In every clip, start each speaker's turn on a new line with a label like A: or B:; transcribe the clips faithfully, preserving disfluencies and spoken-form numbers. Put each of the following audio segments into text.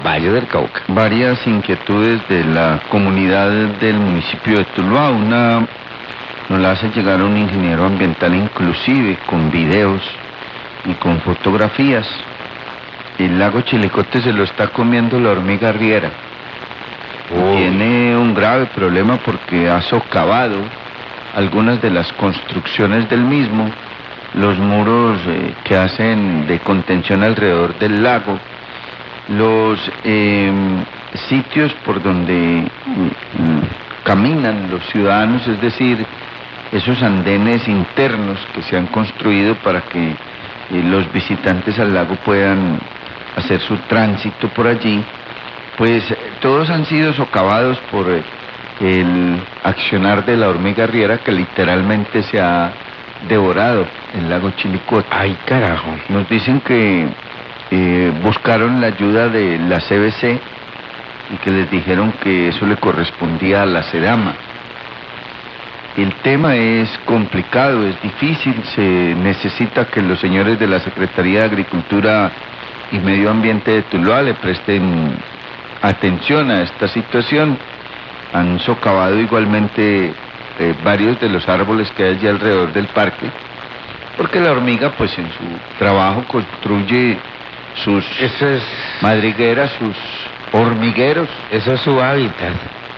A: Valle del Cauca.
B: Varias inquietudes de la comunidad del municipio de Tuluá. Una nos la hace llegar un ingeniero ambiental, inclusive con videos y con fotografías. El lago Chilicote se lo está comiendo la hormiga riera.
A: Oh.
B: Tiene un grave problema porque ha socavado algunas de las construcciones del mismo, los muros eh, que hacen de contención alrededor del lago, los eh, sitios por donde mm, caminan los ciudadanos, es decir, esos andenes internos que se han construido para que eh, los visitantes al lago puedan hacer su tránsito por allí, pues todos han sido socavados por eh, el accionar de la hormiga riera, que literalmente se ha devorado el lago Chilicote.
A: Ay, carajo.
B: Nos dicen que eh, buscaron la ayuda de la C B C y que les dijeron que eso le correspondía a la SEDAMA. El tema es complicado, es difícil, se necesita que los señores de la Secretaría de Agricultura y Medio Ambiente de Tuluá le presten atención a esta situación. Han socavado igualmente eh, varios de los árboles que hay allí alrededor del parque, porque la hormiga pues en su trabajo construye sus
A: Eso es...
B: madrigueras, sus hormigueros,
A: Eso es su hábitat.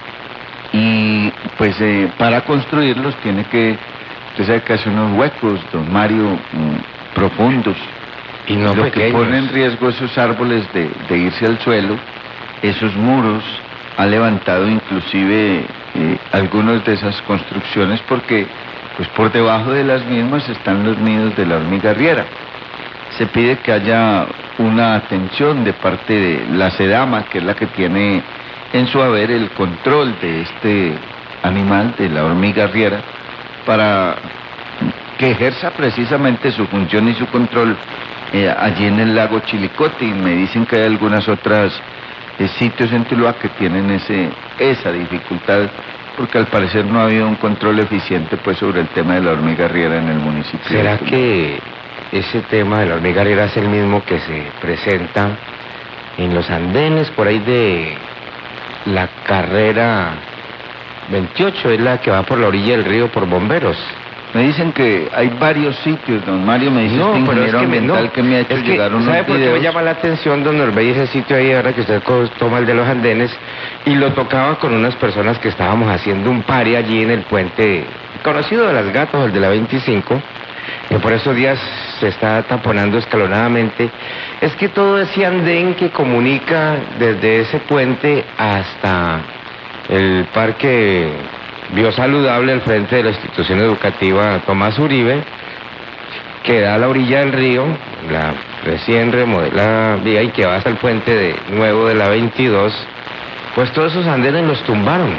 B: y pues eh, para construirlos tiene que, usted sabe que hace unos huecos, don Mario, mm, profundos,
A: Y no
B: lo que
A: pequeños.
B: pone en riesgo esos árboles de, de irse al suelo. Esos muros ha levantado inclusive eh, algunas de esas construcciones, porque pues por debajo de las mismas están los nidos de la hormiga riera. Se pide que haya una atención de parte de la SEDAMA, que es la que tiene en su haber el control de este animal, de la hormiga riera, para que ejerza precisamente su función y su control eh, allí en el lago Chilicote. Y me dicen que hay algunas otras eh, sitios en Tuluá que tienen ese esa dificultad, porque al parecer no ha habido un control eficiente pues sobre el tema de la hormiga riera en el municipio.
A: ¿Será
B: de Tuluá.
A: que ese tema de la hormiga riera es el mismo que se presenta en los andenes por ahí de la carrera veintiocho? Es la que va por la orilla del río por Bomberos.
B: Me dicen que hay varios sitios, don Mario, me dice
A: No,
B: este
A: pero es
B: ingeniero
A: que me,
B: ambiental
A: no,
B: que me ha hecho
A: es que,
B: llegar unos
A: ¿sabe por qué me
B: videos?
A: llama la atención, don Norbey, ese sitio ahí, ahora que usted co- toma el de los andenes, y lo tocaba con unas personas que estábamos haciendo un party allí en el puente conocido de las Gatos, el de la veinticinco, que por esos días se está taponando escalonadamente? Es que todo ese andén que comunica desde ese puente hasta el parque biosaludable al frente de la institución educativa Tomás Uribe, que da a la orilla del río, la recién remodelada vía, y que va hasta el puente de nuevo de la veintidós, pues todos esos andenes los tumbaron.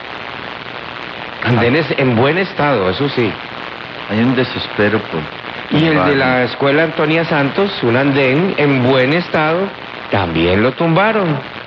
A: Andenes en buen estado, eso sí.
B: Hay un desespero por...
A: Y el de
B: Vale.
A: la escuela Antonia Santos, un andén en buen estado, también lo tumbaron.